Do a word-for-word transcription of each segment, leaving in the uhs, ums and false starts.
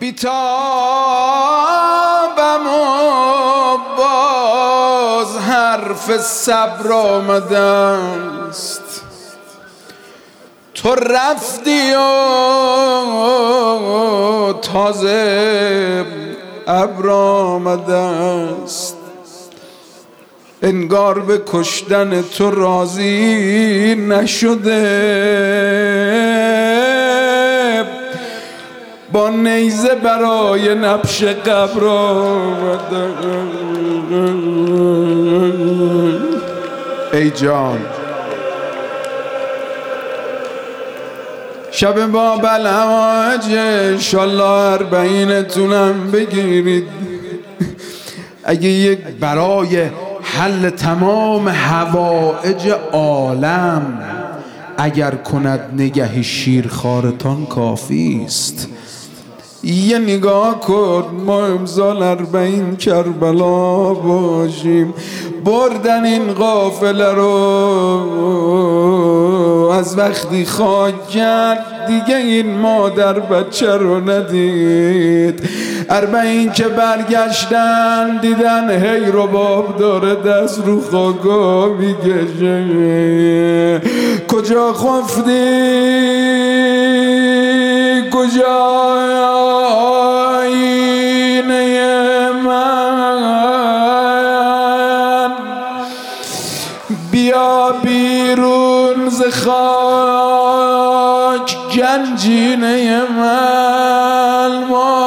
بیتابم و باز حرف صبر آمدست. تو رفتی و تازه ابر آمدست. انگار به کشتن تو راضی نشده، با نیزه برای نبش قبر آمده. ای جان شب باب الحواج انشالله اربعینتونم بگیرید. اگه یک برای حل تمام حوائج عالم اگر کند نگهی شیرخوارتان کافی است. یه نگاه کن ما امسال اربعین کربلا باشیم. بردن این قافله رو از وقتی خاک کرد دیگه این مادر بچه رو ندید. اربعین که برگشتن دیدن هی رباب داره دست رو خاکا میگشه. کجا خفتی کجا آینه من، بیا بیرون ز خاک گنجینه من.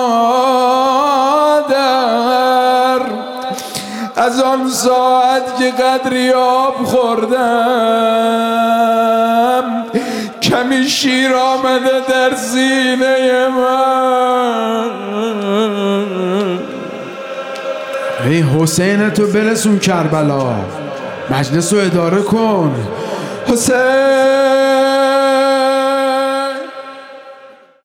مادر از آن ساعت که قدری آب خوردم کمی شیر آمده در سینه من. ای حسین تو برسون کربلا، مجلس رو اداره کن. حسین